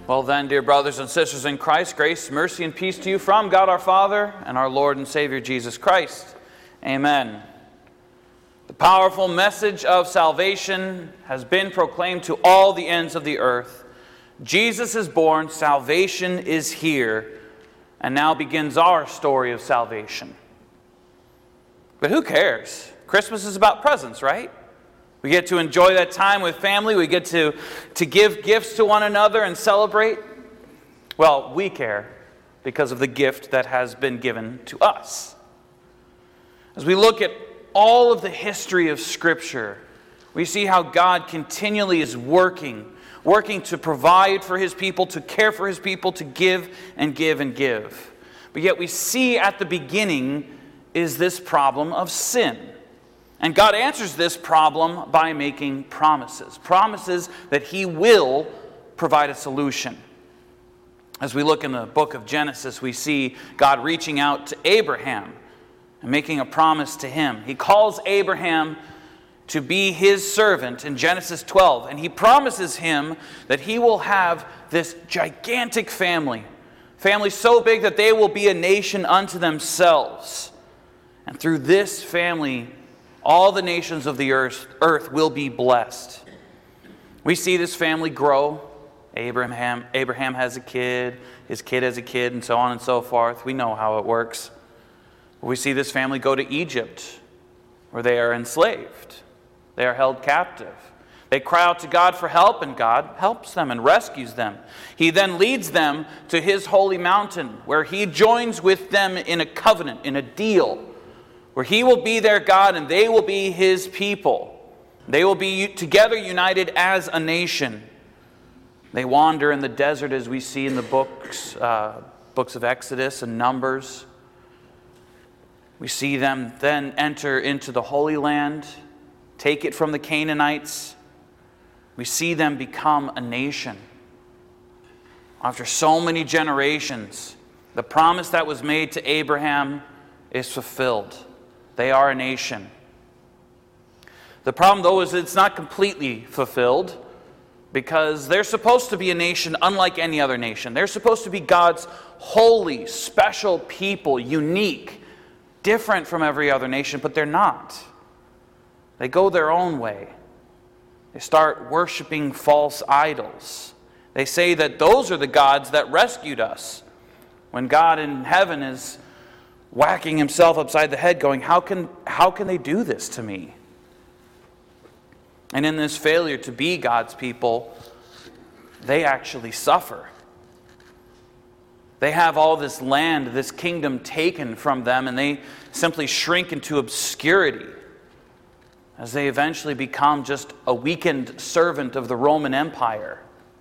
Well then, dear brothers and sisters in Christ, grace, mercy, and peace to you from God our Father and our Lord and Savior Jesus Christ. Amen. The powerful message of salvation has been proclaimed to all the ends of the earth. Jesus is born, salvation is here, and now begins our story of salvation. But who cares? Christmas is about presents, right? We get to enjoy that time with family. We get to give gifts to one another and celebrate. Well, we care because of the gift that has been given to us. As we look at all of the history of Scripture, we see how God continually is working to provide for His people, to care for His people, to give and give and give. But yet we see at the beginning is this problem of sin. And God answers this problem by making promises. Promises that He will provide a solution. As we look in the book of Genesis, we see God reaching out to Abraham and making a promise to him. He calls Abraham to be His servant in Genesis 12. And He promises him that he will have this gigantic family. Family so big that they will be a nation unto themselves. And through this family, all the nations of the earth will be blessed. We see this family grow. Abraham has a kid, his kid has a kid, and so on and so forth. We know how it works. We see this family go to Egypt, where they are enslaved. They are held captive. They cry out to God for help, and God helps them and rescues them. He then leads them to His holy mountain, where He joins with them in a covenant, in a deal, where He will be their God and they will be His people. They will be together united as a nation. They wander in the desert, as we see in the books of Exodus and Numbers. We see them then enter into the Holy Land, take it from the Canaanites. We see them become a nation. After so many generations, the promise that was made to Abraham is fulfilled. They are a nation. The problem, though, is it's not completely fulfilled, because they're supposed to be a nation unlike any other nation. They're supposed to be God's holy, special people, unique, different from every other nation, but they're not. They go their own way. They start worshiping false idols. They say that those are the gods that rescued us, when God in heaven is whacking Himself upside the head, going, how can they do this to me? And in this failure to be God's people, they actually suffer. They have all this land, this kingdom taken from them, and they simply shrink into obscurity as they eventually become just a weakened servant of the Roman Empire.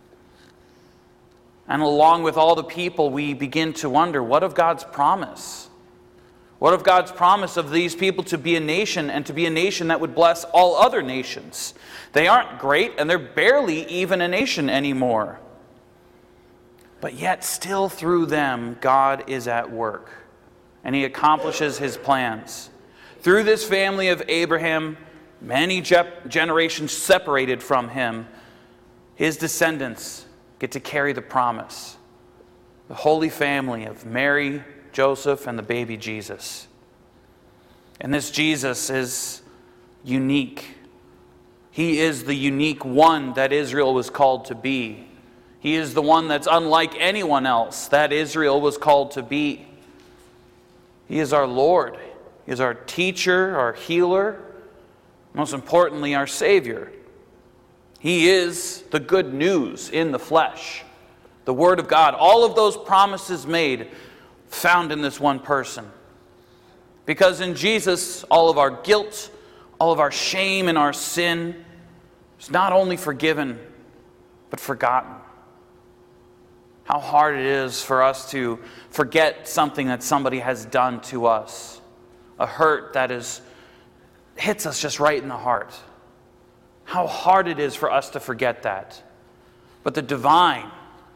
And along with all the people, we begin to wonder, what of God's promise? What of God's promise of these people to be a nation, and to be a nation that would bless all other nations? They aren't great, and they're barely even a nation anymore. But yet, still through them, God is at work, and He accomplishes His plans. Through this family of Abraham, many generations separated from him, his descendants get to carry the promise. The holy family of Mary, Joseph, and the baby Jesus. And this Jesus is unique. He is the unique one that Israel was called to be. He is the one that's unlike anyone else that Israel was called to be. He is our Lord. He is our teacher, our healer, most importantly, our Savior. He is the good news in the flesh, the Word of God. All of those promises made, found in this one person. Because in Jesus, all of our guilt, all of our shame and our sin is not only forgiven, but forgotten. How hard it is for us to forget something that somebody has done to us. A hurt that hits us just right in the heart. How hard it is for us to forget that. But the divine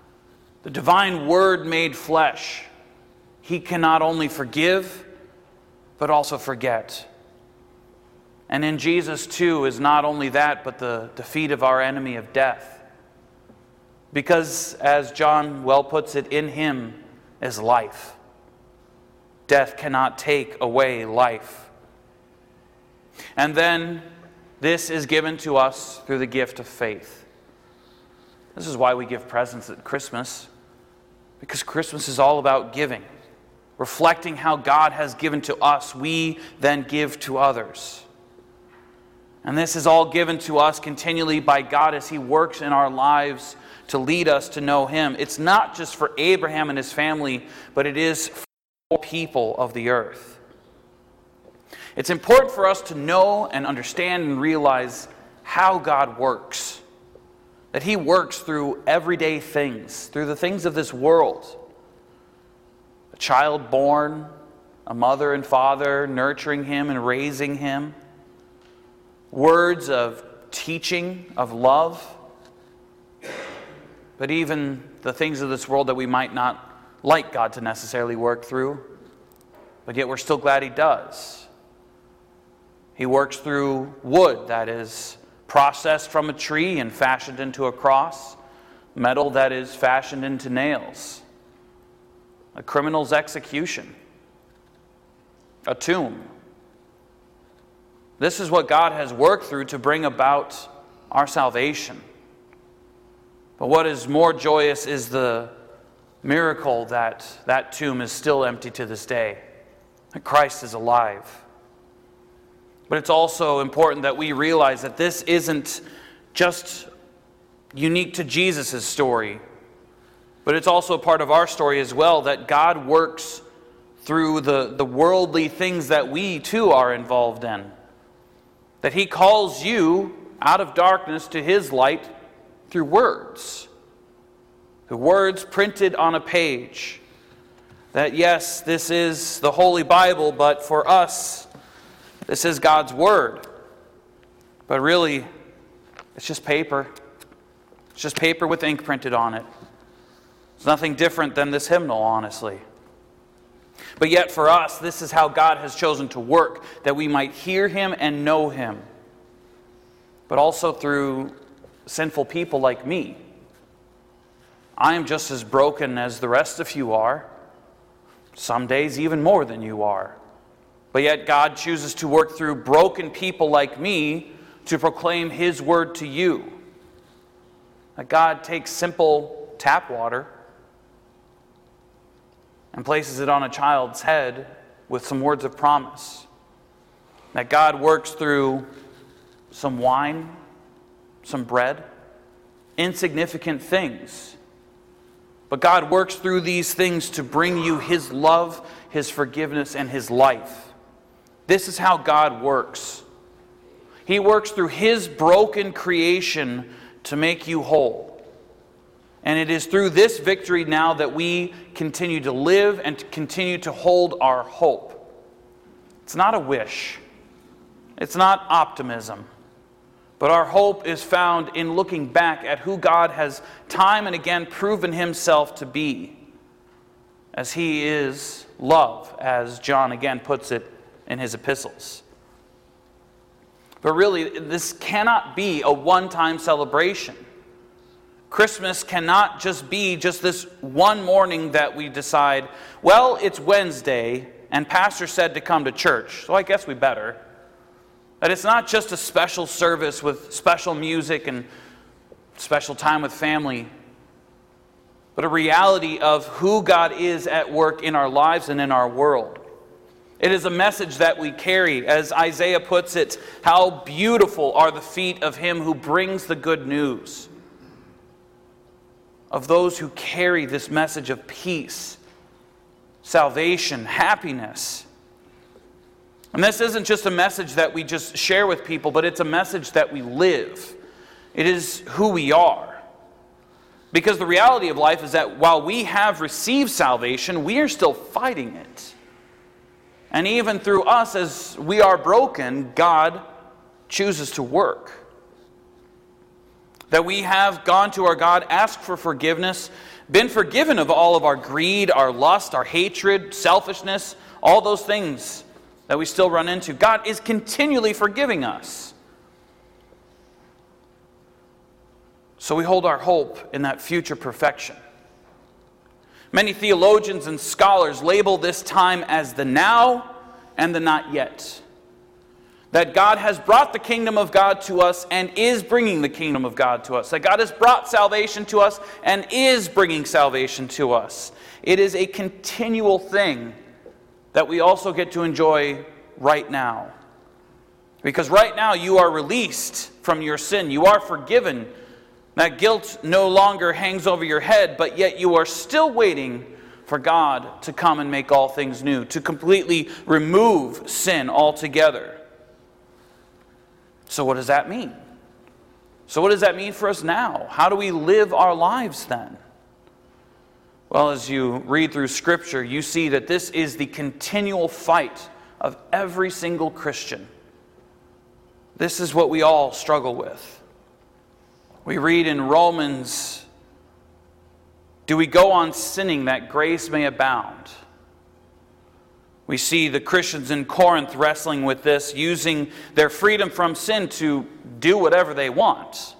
Word made flesh, He can not only forgive, but also forget. And in Jesus too is not only that, but the defeat of our enemy of death. Because, as John well puts it, in him is life. Death cannot take away life. And then this is given to us through the gift of faith. This is why we give presents at Christmas, because Christmas is all about giving. Reflecting how God has given to us, we then give to others. And this is all given to us continually by God as He works in our lives to lead us to know Him. It's not just for Abraham and his family, but it is for all people of the earth. It's important for us to know and understand and realize how God works. That He works through everyday things, through the things of this world. A child born, a mother and father nurturing him and raising him. Words of teaching, of love. But even the things of this world that we might not like God to necessarily work through, but yet we're still glad He does. He works through wood that is processed from a tree and fashioned into a cross, metal that is fashioned into nails, a criminal's execution, a tomb. This is what God has worked through to bring about our salvation. But what is more joyous is the miracle that that tomb is still empty to this day, that Christ is alive. But it's also important that we realize that this isn't just unique to Jesus' story, but it's also a part of our story as well, that God works through the worldly things that we too are involved in. That He calls you out of darkness to His light through words. The words printed on a page. That yes, this is the Holy Bible, but for us, this is God's Word. But really, it's just paper. It's just paper with ink printed on it. It's nothing different than this hymnal, honestly. But yet for us, this is how God has chosen to work, that we might hear Him and know Him. But also through sinful people like me. I am just as broken as the rest of you are. Some days even more than you are. But yet God chooses to work through broken people like me to proclaim His word to you. That God takes simple tap water and places it on a child's head with some words of promise. That God works through some wine, some bread, insignificant things. But God works through these things to bring you His love, His forgiveness, and His life. This is how God works. He works through His broken creation to make you whole. And it is through this victory now that we continue to live and to continue to hold our hope. It's not a wish. It's not optimism. But our hope is found in looking back at who God has time and again proven Himself to be. As He is love, as John again puts it in his epistles. But really, this cannot be a one-time celebration. Christmas cannot just be just this one morning that we decide, well, it's Wednesday, and Pastor said to come to church, so I guess we better. That it's not just a special service with special music and special time with family, but a reality of who God is at work in our lives and in our world. It is a message that we carry. As Isaiah puts it, how beautiful are the feet of Him who brings the good news. Of those who carry this message of peace, salvation, happiness. And this isn't just a message that we just share with people, but it's a message that we live. It is who we are. Because the reality of life is that while we have received salvation, we are still fighting it. And even through us, as we are broken, God chooses to work. That we have gone to our God, asked for forgiveness, been forgiven of all of our greed, our lust, our hatred, selfishness, all those things that we still run into. God is continually forgiving us. So we hold our hope in that future perfection. Many theologians and scholars label this time as the now and the not yet. That God has brought the kingdom of God to us and is bringing the kingdom of God to us. That God has brought salvation to us and is bringing salvation to us. It is a continual thing that we also get to enjoy right now. Because right now you are released from your sin. You are forgiven. That guilt no longer hangs over your head, but yet you are still waiting for God to come and make all things new, to completely remove sin altogether. So what does that mean? So what does that mean for us now? How do we live our lives then? Well, as you read through Scripture, you see that this is the continual fight of every single Christian. This is what we all struggle with. We read in Romans, do we go on sinning that grace may abound? We see the Christians in Corinth wrestling with this, using their freedom from sin to do whatever they want.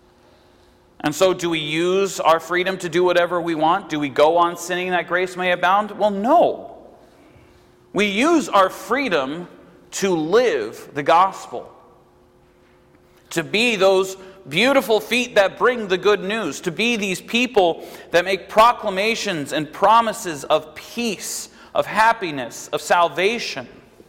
And so do we use our freedom to do whatever we want? Do we go on sinning that grace may abound? Well, no. We use our freedom to live the gospel. To be those beautiful feet that bring the good news. To be these people that make proclamations and promises of peace, of happiness, of salvation.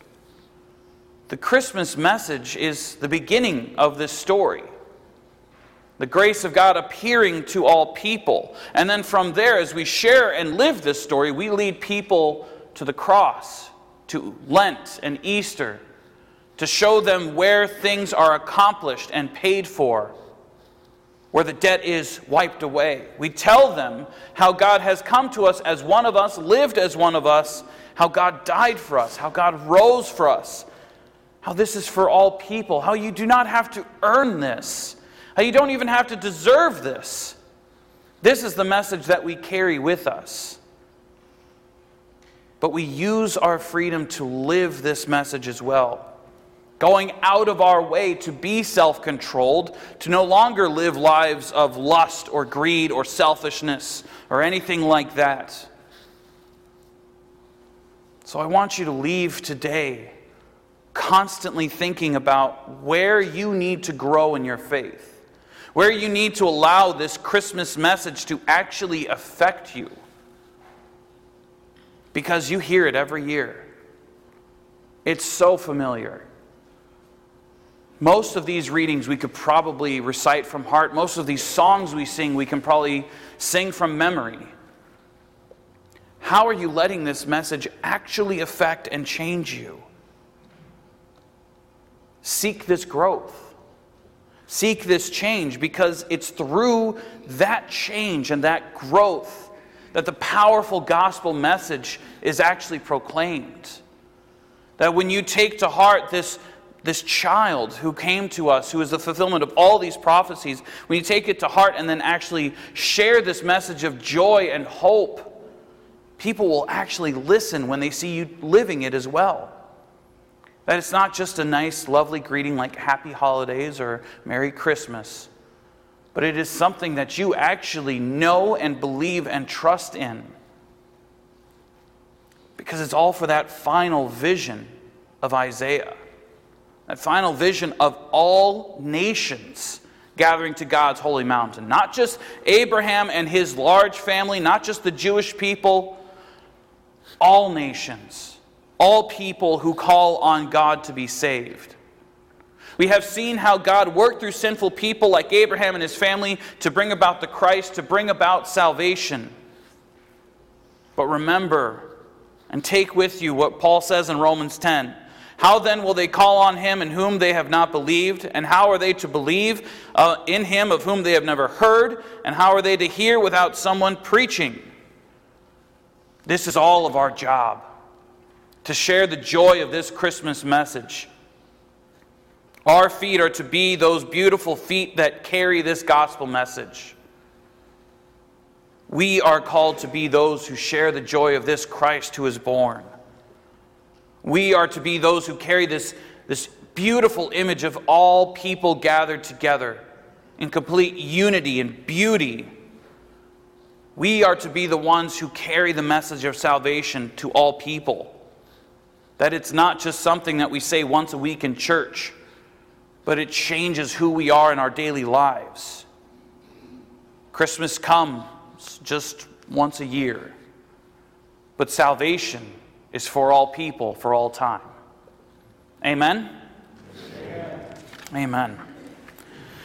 The Christmas message is the beginning of this story. The grace of God appearing to all people. And then from there, as we share and live this story, we lead people to the cross, to Lent and Easter, to show them where things are accomplished and paid for, where the debt is wiped away. We tell them how God has come to us as one of us, lived as one of us, how God died for us, how God rose for us, how this is for all people, how you do not have to earn this, how you don't even have to deserve this. This is the message that we carry with us. But we use our freedom to live this message as well. Going out of our way to be self-controlled, to no longer live lives of lust or greed or selfishness or anything like that. So I want you to leave today constantly thinking about where you need to grow in your faith, where you need to allow this Christmas message to actually affect you. Because you hear it every year. It's so familiar. Most of these readings we could probably recite from heart. Most of these songs we sing, we can probably sing from memory. How are you letting this message actually affect and change you? Seek this growth. Seek this change, because it's through that change and that growth that the powerful gospel message is actually proclaimed. That when you take to heart this child who came to us, who is the fulfillment of all these prophecies, when you take it to heart and then actually share this message of joy and hope, people will actually listen when they see you living it as well. That it's not just a nice, lovely greeting like Happy Holidays or Merry Christmas, but it is something that you actually know and believe and trust in. Because it's all for that final vision of Isaiah. That final vision of all nations gathering to God's holy mountain. Not just Abraham and his large family, not just the Jewish people, all nations, all people who call on God to be saved. We have seen how God worked through sinful people like Abraham and his family to bring about the Christ, to bring about salvation. But remember and take with you what Paul says in Romans 10. How then will they call on him in whom they have not believed? And how are they to believe in him of whom they have never heard? And how are they to hear without someone preaching? This is all of our job, to share the joy of this Christmas message. Our feet are to be those beautiful feet that carry this gospel message. We are called to be those who share the joy of this Christ who is born. We are to be those who carry this beautiful image of all people gathered together in complete unity and beauty. We are to be the ones who carry the message of salvation to all people. That it's not just something that we say once a week in church, but it changes who we are in our daily lives. Christmas comes just once a year, but salvation is for all people, for all time. Amen? Amen. Amen.